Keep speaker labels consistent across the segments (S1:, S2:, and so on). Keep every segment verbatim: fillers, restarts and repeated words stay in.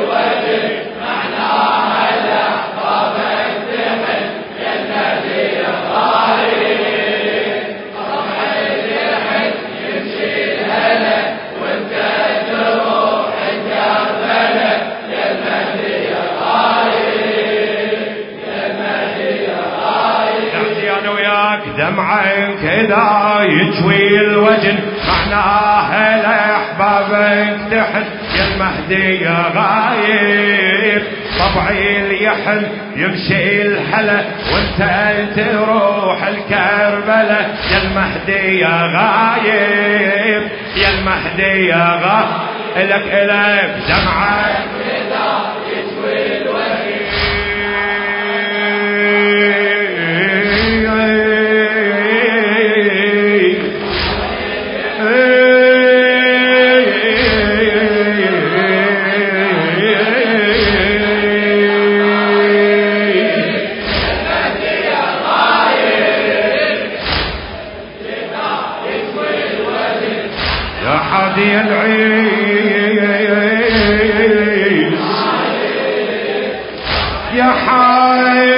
S1: دمعك إذا يجوي الوجن معناها لأحبابك تحن يا المهدي يا غايب. طبعي اليحن يمشي الهلا وانت تروح الكربلة يا المهدي يا غايب يا المهدي يا غايب. إلك إلك دمعك إذا يجوي الوجن حادي العيس يا حي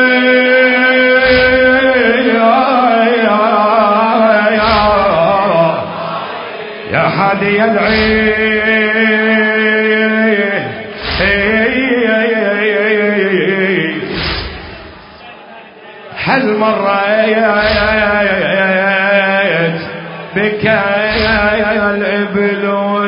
S1: يا حادي العيس هل مريت بك يا الإبل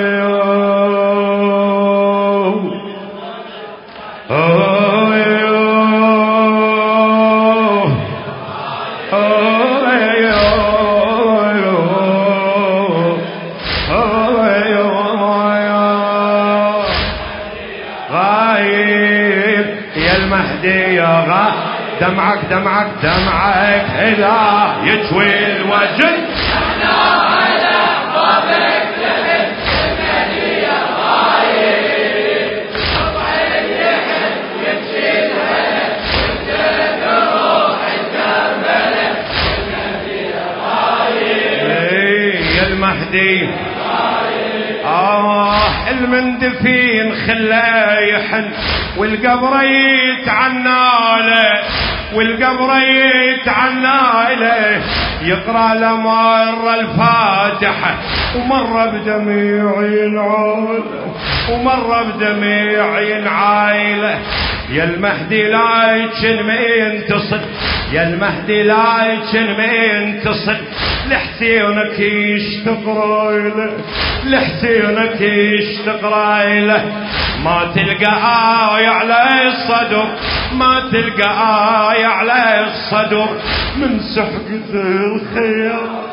S1: غايب يا المهدي يا غايب. دمعك دمعك دمعك إذا يجوي الوجن المهدي. آه المندفين خلاه يحن والقبر يتعناله والقبر يتعناله يقرأ لمرة الفاتحة ومرة بدميع ينعاله ومرة بدميع ينعاله. يا المهدي لا يتشن مين تصل يا المهدي لا يتشن مين تصل لحسينك يشتق رايله لحسينك يشتق رايله. ما تلقى آية على الصدر ما تلقى آية على الصدر من سحقة الخيال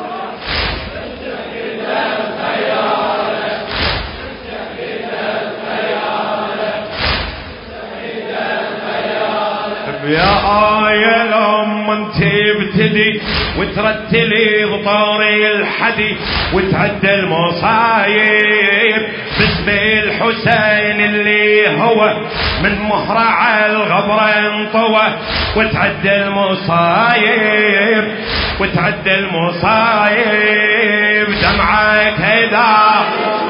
S1: يا آية لما انت ابتدي وترتلي بطاري الحدي وتعد المصايب باسم الحسين اللي هو من مهرع الغبر انطوى وتعد المصايب وتعد المصايب. دمعك هيدا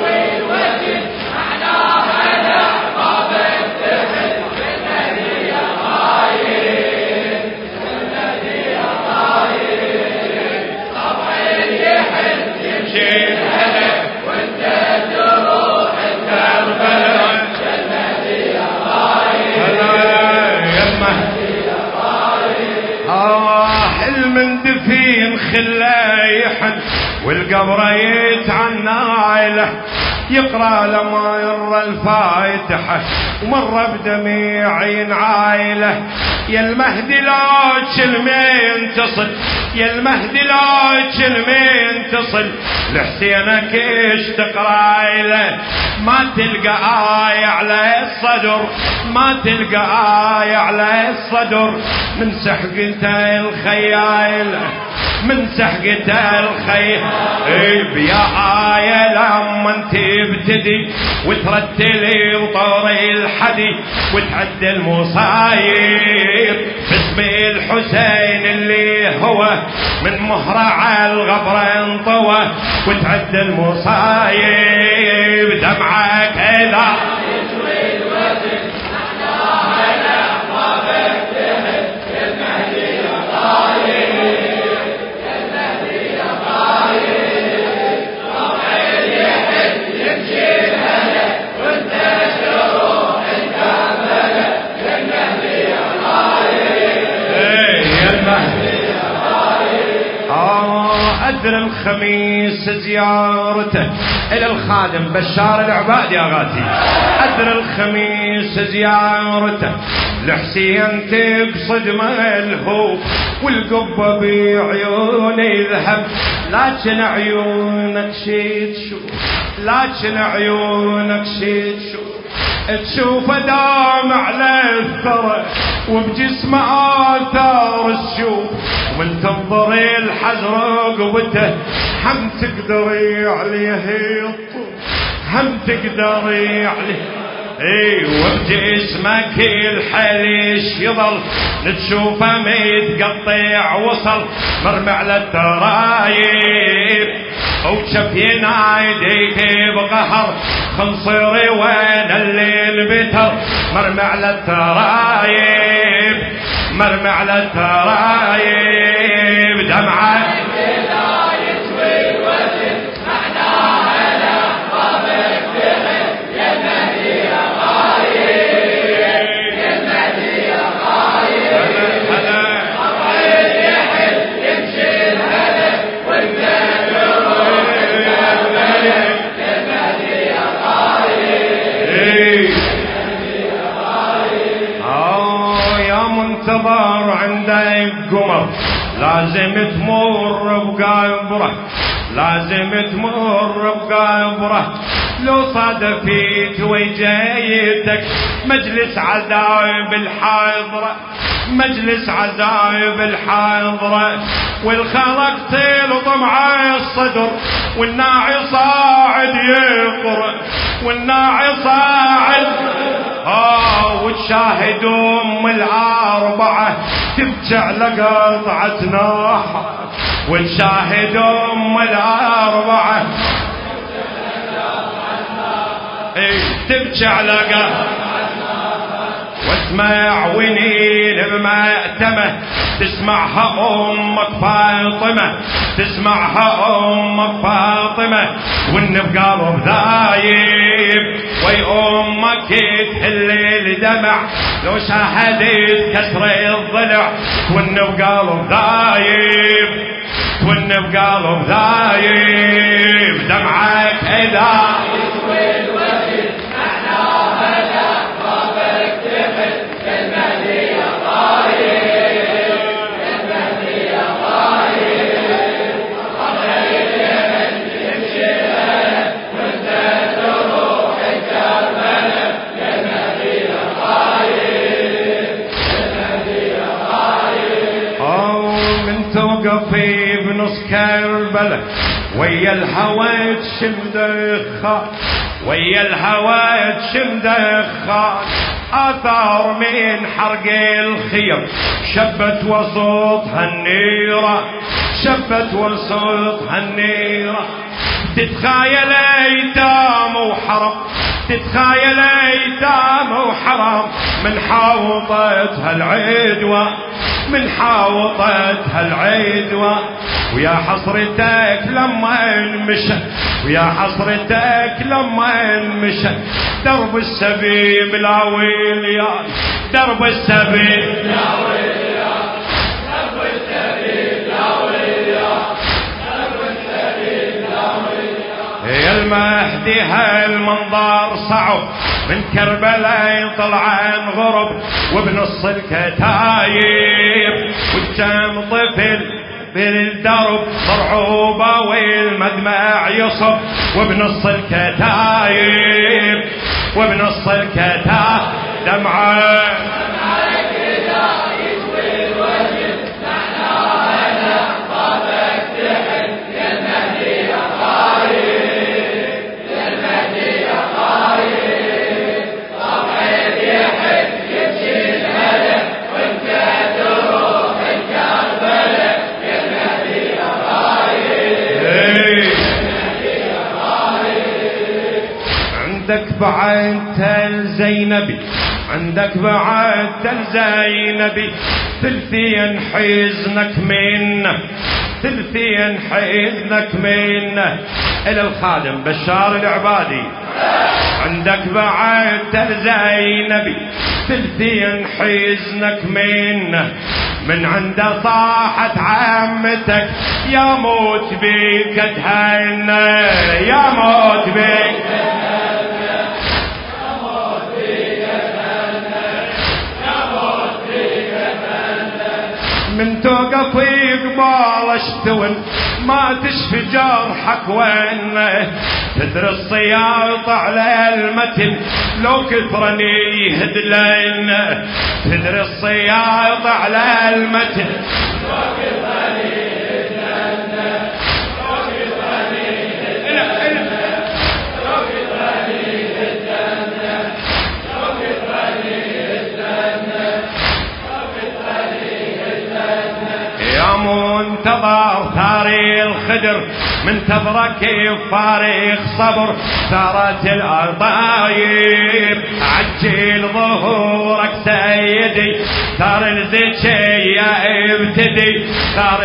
S1: المندفين خلاه يحن والقبر يتعناله يقرأ لما يرى الفاتحة ومرة بدميع ينعايله. يا المهدي لا تشلمين تصل يا المهدي لا تشلمين تصل لحسينك اشتق رايله. ما تلقى آية على الصدر ما تلقى آية على الصدر من سحقته الخيال من سحقته الخيال. يا آية لما انت ابتدي وترتلي وطوري الحدي وتعد المصايب باسم الحسين اللي هو من مهرع الغبر انطوى وتعد المصايب. دمعك إذا أدر الخميس زيارته إلى الخادم بشار العباد يا غازي. أدر الخميس زيارته لحسين تقصد ملهوف والقبة بعيوني ذهب لكن عيونك شي تشوف لكن عيونك شي تشوف تشوف دام على الثرى وبجسمه آثار الشوف ومن تنظري الحجر قبته هم تقدري عليه الطوف هم تقدري عليه اي وبجسمك الحليش يظل نتشوفه متقطع وصل مرمى على الترايب وشف ينايدي بقهر خنصري وين الليل بتر مرمى على الترايب مرمى على الترايب دمعة منتظر عندك قمر لازم تمر بقبره لازم تمر بقبره لو صادفيت وجايتك مجلس عزايب الحاضرة مجلس عزايب الحاضرة والخلق طيل طمع الصدر والناعي صاعد يقرأ والناعي صاعد آه وتشاهد أم الأربعة تبكي على قطعة ناحة وتشاهد أم الأربعة ايه تبكي على قطعة واسمع ونين بمأتمة تسمعها أمك فاطمة تسمعها أمك فاطمة والنب قلب ذايب وي أمك تهل الدمع لو شاهدت كسر الضلع والنب قلب ذايب والنب قلب ذايب دمعك إذا توقفي بنص كربلة ويا الهوى تشم دخان ويا الهوى تشم دخان آثار من حرق الخير شبت وسطها النيرة شبت وسطها النيرة تتخايل ايتام وحرم تتخايل ايتام وحرم من حاوطتها العدوى من حاوطتها العدوى ويا حسرتك لما انمشى ويا حسرتك لما انمشى درب السبيل لا ويليان درب السبيل لا ويليان درب السبيل لا ويليان درب السبيل لا ويليان يا المهدي هالمنظر صعب من كربلاء طلع غرب وبنص الكتايب والجم طفل بالدرب مرعوبة والمدمع يصب وبنص الكتايب وبنص الكتايب دمعة عندك بعد تل زينبي عندك بعد تل زينبي ثلثين حزنك منه ثلثين حزنك منه إلى الخادم بشار العبادي عندك بعد تل زينبي ثلثين حزنك منه من عنده صاحت عمتك يا موت بيك اتهنى يا موت بيك من توقف يقبال اشتون ما تشفي جرحك وين تدري الصياط على المتن لو كثرني يهدلين تدري الصياط على المتن لو كثرني يهدلين لو كثرني يهدلين لو كثرني يهدلين لو كثرني يهدلين يا منتظر ثاري الخدر منتظرك فارغ صبر ثارت الأرضايب عجل ظهورك سيدي ثار الزكية ابتدي ثار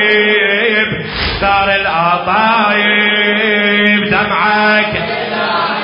S1: الأرضايب ثار الأرضايب دمعك